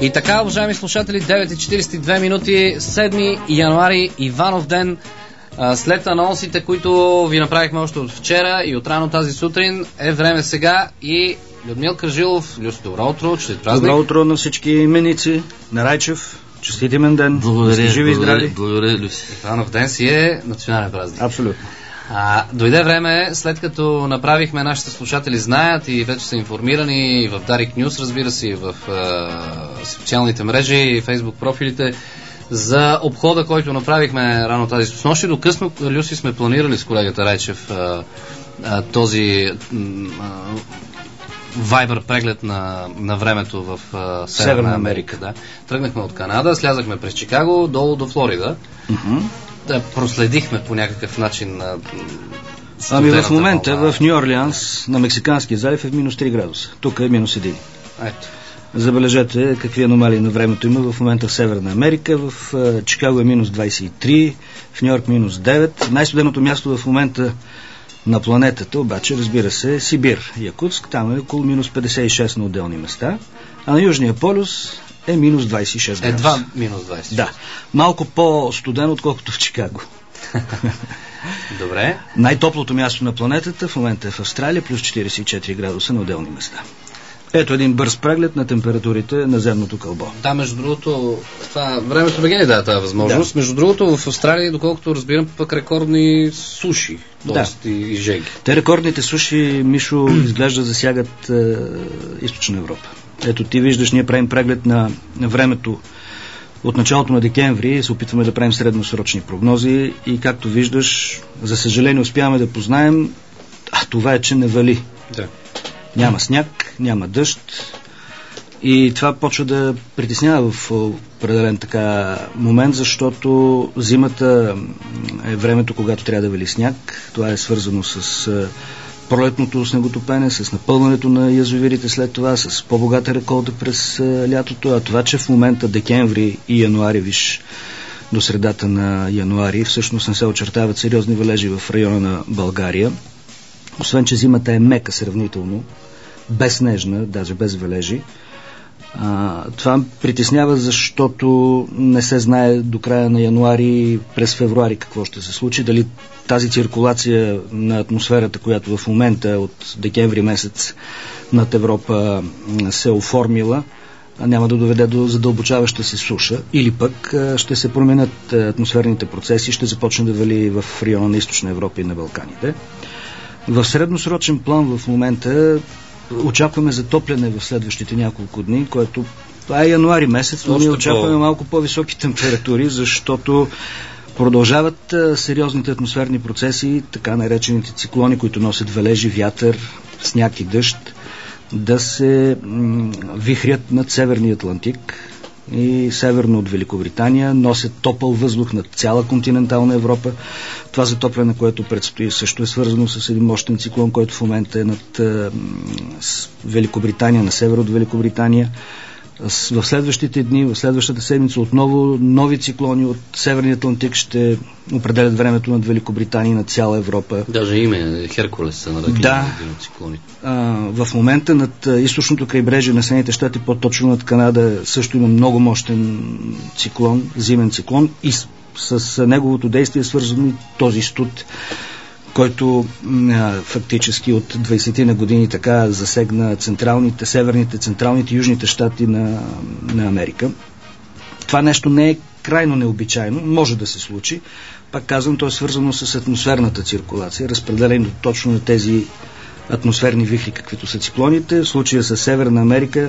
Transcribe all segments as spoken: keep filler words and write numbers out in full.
И така, уважаеми слушатели, девет и четирийсет и две минути, седми януари, Иванов ден. След анонсите, които ви направихме още от вчера и от рано тази сутрин, е време сега и Людмил Кръжилов. Люси, добро утро, честит празник. Добро утро на всички именици, на Райчев. Честит имен ден. Благодаря, живи и здрави. Благодаря, Люси. Иванов ден си е национален празник. Абсолютно. А, дойде време, след като направихме, нашите слушатели знаят и вече са информирани и в Дарик Нюс, разбира се, и в а, социалните мрежи и фейсбук профилите, за обхода, който направихме рано тази снощи. До късно, Люси, сме планирали с колегата Райчев а, а, този Viber преглед на, на времето в а, Северна, Северна Америка. Да. Тръгнахме от Канада, слязахме през Чикаго, долу до Флорида. Uh-huh. Да, проследихме по някакъв начин на Ами в момента вълна. В Нью Орлеанс на Мексиканския залив е в минус три градуса. Тук е минус един. Ето. Забележете какви аномалии на времето има в момента в Северна Америка. В uh, Чикаго е минус двайсет и три, в Нью Йорк минус девет. Най-студеното място в момента на планетата обаче, разбира се, е Сибир, Якутск. Там е около минус петдесет и шест на отделни места. А на Южния полюс е минус двайсет и шест градуса. Едва минус двайсет и шест. Да. Малко по-студено, отколкото в Чикаго. Добре. Най-топлото място на планетата в момента е в Австралия, плюс четирийсет и четири градуса на отделни места. Ето един бърз преглед на температурите на земното кълбо. Да, между другото, това времето бе ни дава тази възможност. Да. Между другото, в Австралия, доколкото разбирам, пък рекордни суши, т.е. и, и жеги. Те рекордните суши, Мишо, изглежда засягат е, Източна Европа. Ето ти виждаш, ние правим преглед на, на времето от началото на декември, се опитваме да правим средносрочни прогнози и както виждаш, за съжаление успяваме да познаем, а това е, че не вали. Да. Няма сняг, няма дъжд и това почва да притеснява в определен така момент, защото зимата е времето, когато трябва да вали сняг. Това е свързано с пролетното снеготопене, с напълването на язовирите след това, с по-богата реколта през лятото, а това, че в момента декември и януари, виж, до средата на януари, всъщност не се очертават сериозни валежи в района на България. Освен, че зимата е мека сравнително, безснежна, даже без валежи. А, това притеснява, защото не се знае до края на януари, през февруари какво ще се случи. Дали тази циркулация на атмосферата, която в момента от декември месец над Европа се оформила, няма да доведе до задълбочаваща се суша, или пък ще се променят атмосферните процеси, ще започне да вали в района на Източна Европа и на Балканите. В средносрочен план в момента очакваме затопляне в следващите няколко дни, което това е януари месец, но ние очакваме малко по-високи температури, защото продължават а, сериозните атмосферни процеси, така наречените циклони, които носят валежи, вятър, сняг и дъжд, да се м- вихрят над Северния Атлантик и северно от Великобритания, носят топъл въздух над цяла континентална Европа. Това затопляне, което предстои, също е свързано с един мощен циклон, който в момента е над а, с Великобритания, на север от Великобритания. В следващите дни, в следващата седмица отново нови циклони от Северния Атлантик ще определят времето над Великобритания и над цяла Европа. Даже име Херкулес са нарекли да, един от циклоните. А, в момента над източното крайбрежие на Съединените щати, по-точно над Канада, също има много мощен циклон, зимен циклон и с, с неговото действие е свързан и този студ, който а, фактически от двайсет на години така засегна централните, северните, централните, южните щати на, на Америка. Това нещо не е крайно необичайно, може да се случи. Пак казвам, то е свързано с атмосферната циркулация, разпределено точно на тези атмосферни вихри, каквито са циклоните. В случая с Северна Америка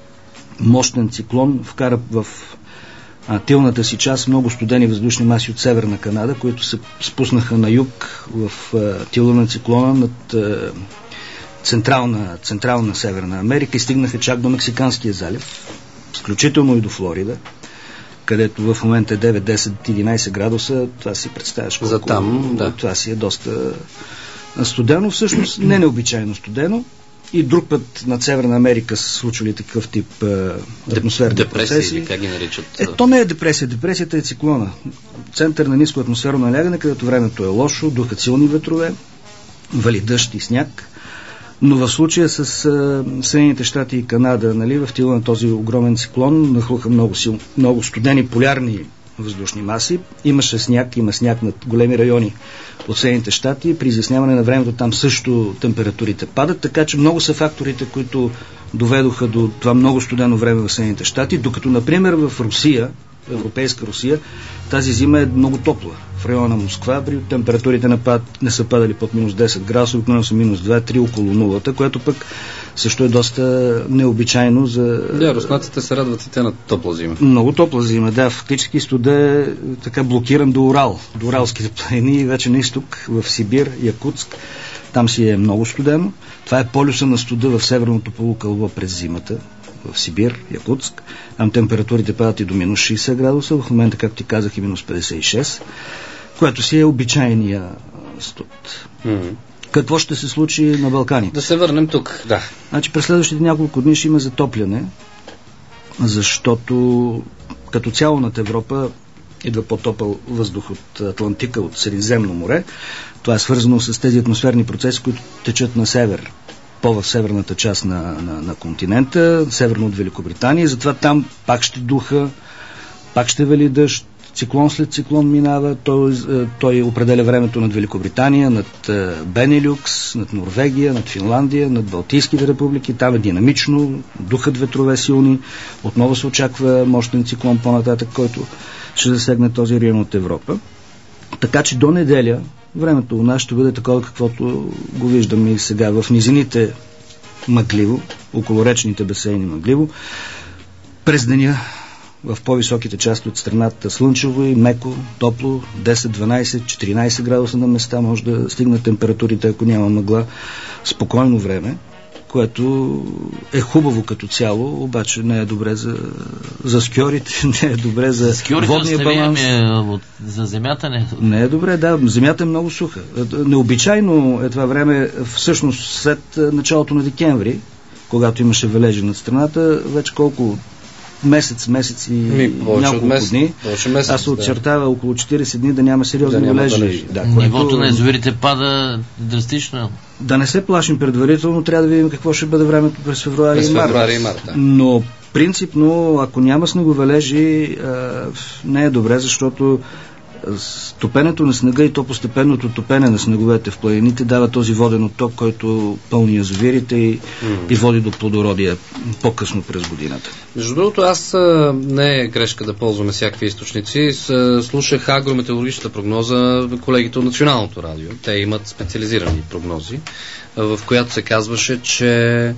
мощен циклон вкара в а, тилната си част много студени въздушни маси от Северна Канада, които се спуснаха на юг в а, тила на циклона над а, централна, централна Северна Америка и стигнаха чак до Мексиканския залив, включително и до Флорида, където в момента е девет, десет, единайсет градуса. Това си представяш колко. За там, да. Това си е доста студено, всъщност не необичайно студено. И друг път над Северна Америка са случвали такъв тип а, атмосферни депресия, процеси. Или как ги наричат? Е, то не е депресия. Депресията е циклона. Център на ниско атмосферно налягане, където времето е лошо, духат силни ветрове, вали дъжд и сняг. Но в случая с а, Съединените щати и Канада, нали, в тила на този огромен циклон нахлуха много, сил, много студени полярни въздушни маси. Имаше сняг, има сняг над големи райони от Съединените щати. При изясняване на времето там също температурите падат, така че много са факторите, които доведоха до това много студено време в Съединените щати, докато, например, в Русия, европейска Русия, тази зима е много топла. В района на Москва при температурите не, пад, не са падали под минус десет градуса, обикновено са минус два-три около нулата, което пък също е доста необичайно за... Да, руснаците се радват и те на топла зима. Много топла зима, да. Фактически студа е така блокиран до Урал, до Уралските планини и вече на изток, в Сибир, Якутск. Там си е много студено. Това е полюса на студа в северното полукълбо през зимата, в Сибир, Якутск. Там температурите падат и до минус шейсет градуса, в момента, както ти казах, и минус петдесет и шест, което си е обичайния студ. Mm-hmm. Какво ще се случи на Балканите? Да се върнем тук, да. Значи през следващите няколко дни ще има затопляне, защото като цяло над Европа идва по-топъл въздух от Атлантика, от Средиземно море. Това е свързано с тези атмосферни процеси, които течат на север, по-в северната част на, на, на континента, северно от Великобритания. Затова там пак ще духа, пак ще вали дъжд, циклон след циклон минава, той, той определя времето над Великобритания, над Бенелюкс, над Норвегия, над Финландия, над Балтийските републики. Там е динамично, духат ветрове силни, отново се очаква мощен циклон по-нататък, който ще засегне този район от Европа. Така че до неделя времето у нас ще бъде такова, каквото го виждаме и сега. В низините мъгливо, около речните басейни мъгливо, през деня в по-високите части от страната слънчево и меко, топло, десет, дванайсет, четиринайсет градуса на места, може да стигнат температурите, ако няма мъгла, спокойно време, което е хубаво като цяло, обаче не е добре за, за скиорите, не е добре за водния баланс. Е, за земята не. Не е добре, да, земята е много суха. Необичайно е това време, всъщност след началото на декември, когато имаше валежи над страната, вече колко месец, месец и Ми, няколко месец, дни. Месец, аз се очертава да. около четирийсет дни да няма сериозни да валежи. Да, нивото което... на язовирите пада драстично. Да не се плашим предварително, трябва да видим какво ще бъде времето през февруари, през и март. февруари и март. Да. Но принципно, ако няма снеговалежи, не е добре, защото топенето на снега и то постепенното топене на снеговете в планините дава този воден отток, който пълни язовирите и, mm. и води до плодородие по-късно през годината. Между другото, аз не е грешка да ползваме всякакви източници. Слушах агрометеорологичната прогноза колегите от Националното радио. Те имат специализирани прогнози, в която се казваше, че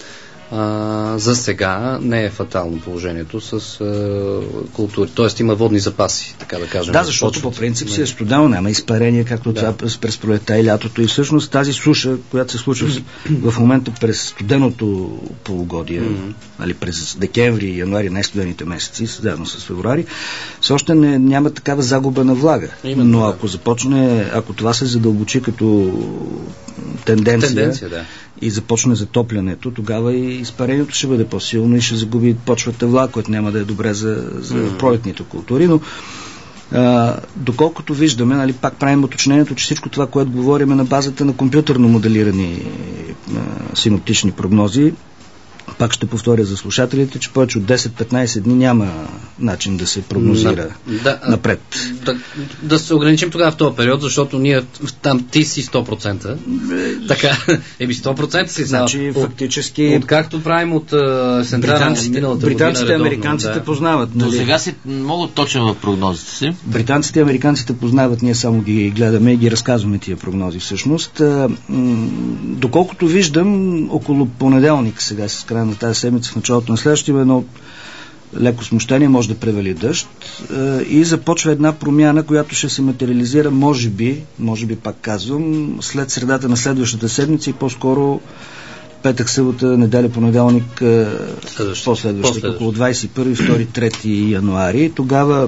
Uh, за сега не е фатално положението с uh, култури. Тоест има водни запаси, така да кажем. Да, защото по принцип си е студено, няма изпарение, както да. Това през пролетта и лятото. И всъщност тази суша, която се случва в момента през студеното полугодие, mm-hmm. али през декември и януари, най-студените месеци, заедно с февруари, все още не, няма такава загуба на влага. Именно, но ако започне, ако това се задълбочи като тенденция, тенденция да. и започне затоплянето, тогава и изпарението ще бъде по-силно и ще загуби почвата влага, което няма да е добре за, за mm-hmm. пролетните култури, но а, доколкото виждаме, нали, пак правим уточнението, че всичко това, което говорим е на базата на компютърно моделирани а, синоптични прогнози. Пак ще повторя за слушателите, че повече от десет-петнайсет дни няма начин да се прогнозира да, напред. Да, да се ограничим тогава в този период, защото ние там ти си сто процента. Така, еби сто процента си. Значи, от, фактически... От, както правим от британците, британците и американците да. познават. Нали? До сега си много точен в прогнозите си. Британците и американците познават, ние само ги гледаме и ги разказваме тия прогнози всъщност. Доколкото виждам, около понеделник сега с края на тази седмица, в началото на следващия, едно леко смущение, може да превали дъжд и започва една промяна, която ще се материализира, може би, може би пак казвам, след средата на следващата седмица и по-скоро петък, събота, неделя, понеделник, последващата, около двайсет и първи, втори, трети януари. Тогава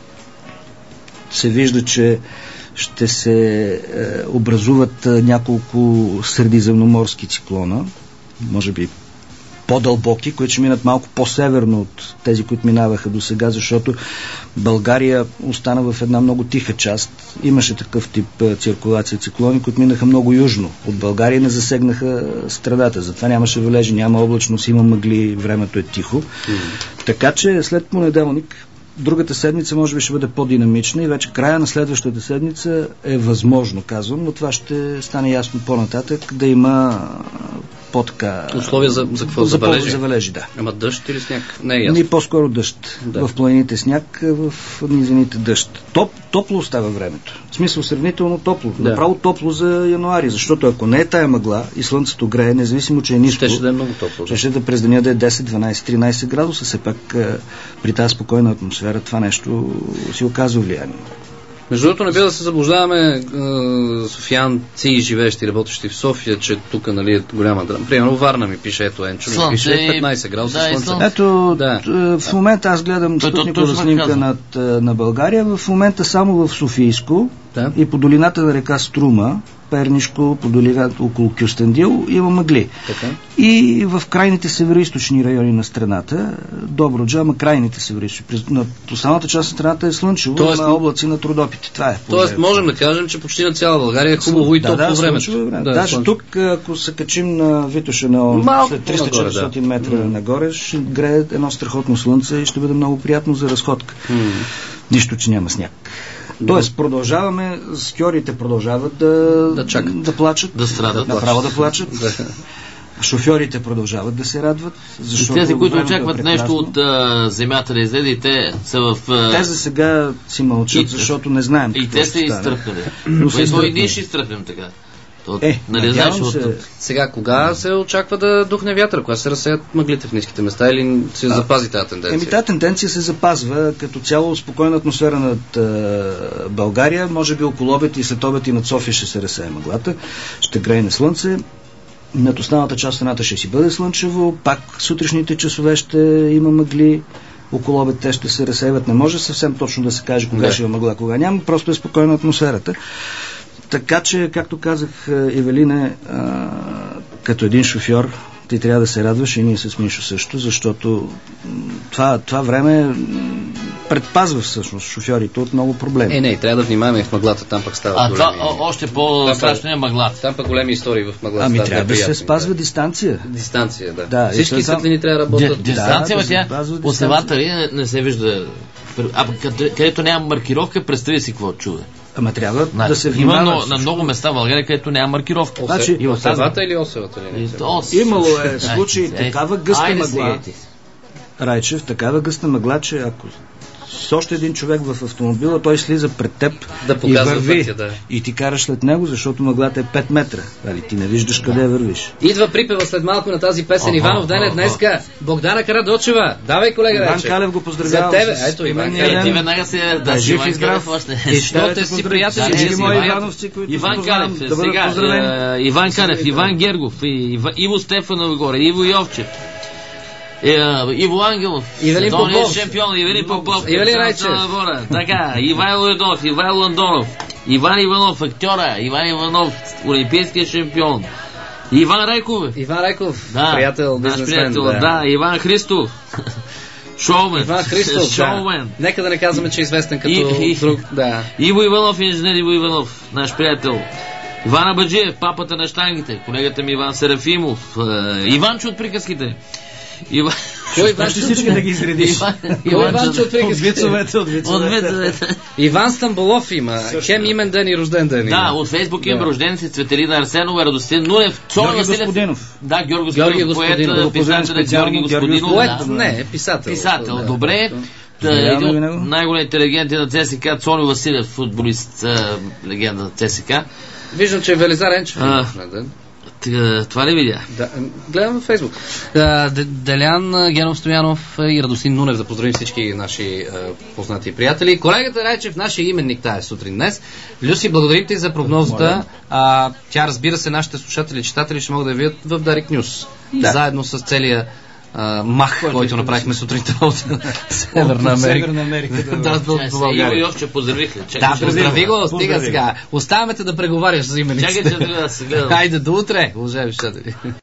се вижда, че ще се е, образуват няколко средиземноморски циклона, може би по-дълбоки, които ще минат малко по-северно от тези, които минаваха до сега, защото България остана в една много тиха част. Имаше такъв тип циркулация циклони, които минаха много южно от България и не засегнаха страдата. Затова нямаше валежи, няма облачност, има мъгли, времето е тихо. Mm-hmm. Така че след понеделник другата седмица може би ще бъде по-динамична и вече края на следващата седмица е възможно, казвам, но това ще стане ясно по-нататък, да има по-така... Условия за, за какво? За, за валежи? За валежи, да. Ама дъжд или сняг? Не е ясно. Не, по-скоро дъжд. Да. В планините сняг, в низините дъжд. Топ, топло остава времето. В смисъл сравнително топло. Да. Направо топло за януари, защото ако не е тая мъгла и слънцето грее, независимо, че е ниско, ще, ще да е много топло. Ще, ще да през деня да е десет, дванайсет, тринайсет градуса, все пак при тази спокойна атмосфера това нещо си оказва влияние. Между другото, не бива да се заблуждаваме софиянци, живеещи и работещи в София, че тук, нали, е голяма драма. Примерно Варна ми пише, ето Енчо, ми пише петнайсет градуса да, слънце. слънце. Ето, да. В момента аз гледам спътникова снимка над, на България, в момента само в Софийско, да, и по долината на река Струма, Пернишко, по долината около Кюстендил, има мъгли. Така. И в крайните североизточни райони на страната, Добруджа, ама крайните североизточни. На останалата част на страната е слънчево, тоест, има облаци на Трудопите. Това е. Тоест можем да кажем, че почти на цяла България е хубаво и топло да, да, време. време. Да, даже слънчево. Тук, ако се качим на Витоша на след триста-четиристотин да. метра mm. нагоре, ще грее едно страхотно слънце и ще бъде много приятно за разходка. Mm. Нищо, че няма сняг. Тоест, продължаваме, скиорите продължават да, да, да плачат, да страдат, да, направо да плачат. Шофьорите продължават да се радват. Защото тези, които очакват е нещо от а, земята да излезе, и те са в... А... Те за сега си мълчат, и, защото не знаем. И те са изтръпнали. Но и ние ще изтръпнем така. То, е, нали знаеш, се... от... Сега, кога се очаква да духне вятър? Кога се разсеят мъглите в ниските места или се а, запази тази тенденция? Еми, тази тенденция се запазва като цяло спокойна атмосфера над а, България. Може би около обед и след обед и над София ще се разсее мъглата. Ще грейне слънце. Над останалата част страната ще си бъде слънчево. Пак сутрешните часове ще има мъгли. Около обед те ще се разсеят. Не може съвсем точно да се каже кога да. ще има мъгла, кога няма. Просто е спокойна атмосферата. Така че, както казах, Евелине, а, като един шофьор, ти трябва да се радваш и ние с Мишо също, защото това, това време предпазва всъщност шофьорите от много проблеми. Е, не, трябва да внимаваме в мъглата, там пък става а големи... А това още по-страшно е мъглата. Там пък големи истории в мъглата. Ами трябва да се спазва дистанция. Дистанция, да. да Всички светлини трябва да работят. Дистанция, да, тя по селата не, не се вижда. А където няма маркировка, представи си какво чува. Ама трябва значи, да се внимава. Има на много места в България, където няма маркировка. Значи, и оселата или оселата ли? Имало е случаи такава гъста мъгла. Райчев, такава гъста мъгла, че ако с още един човек в автомобила, той слиза пред теб да и върви. Пътя, да. И ти караш след него, защото мъглата е пет метра. Али, ти не виждаш да. къде вървиш. Идва припева след малко на тази песен. Иванов ден е днеска. Богдана Карадочева. Давай, колега, Иван вече. Калев го поздравява. За тебе. Ето, Иван Калев. Ти веднага се да жив и здрав. И що те си приятели? Всички мои ивановци, които Иван Калев, сега. Иван Калев, Иван Гергов, Иво Стефанов горе, Иво Йовчев. Иво Ангелов, Ивелин Попов, шампион, Ивелин Попов, Ивелин Райчев, така, Ивайло Едов, Ивайло Андонов, Иван Иванов, актьора, Иван Иванов, олимпийския шампион, Иван Райков, Иван Райков, да, приятел, наш приятел, да. да, Иван Христов, шоумен, Иван Христов, шоумен. Да. Нека да не казваме, че е известен като и, друг, да. Иво Иванов, инженер Иво Иванов, наш приятел. Иван Абаджиев, папата на щангите, колегата ми Иван Серафимов, Иванчо от приказките. Иван... Кой Иван ще всички да ги изредиш? Кой Иванчо от приказките? От вицовете, от вицовете. Иван Стамболов има. Хем имен ден и рожден ден има. Да, от Фейсбук имам рожден си Цветелина Арсенова, Радостин Нунев, Георги Господинов. Да, Георги Господинов, поет, писател Георги Господинов. Поет, не, писател. Писател, добре. Един от най-големите легенди на ЦСК, Цони Василев, футболист, легенда на ЦСК. Виждам, че е Велизар Енчев. Това не видя. Да, гледам във Фейсбук. Делян Генов Стоянов и Радостин Нунев, да поздравим всички наши а, познати и приятели. Колегата Райчев, нашия именник тая сутрин днес. Люси, благодарим ти за прогнозата. А, тя, разбира се, нашите слушатели и читатели ще могат да я видят в Дарик Нюс. Да. Заедно с целия Uh, мах, който, който направихме сутринта от Северна Америка. Северна Америка. Да, да, да, да, Иво Йовче поздравих ли? Да, поздрави го, стига сега. Оставаме те да преговаряш за имениците. Чакай, че да се гледам. Хайде, до утре, уважаеми слушатели.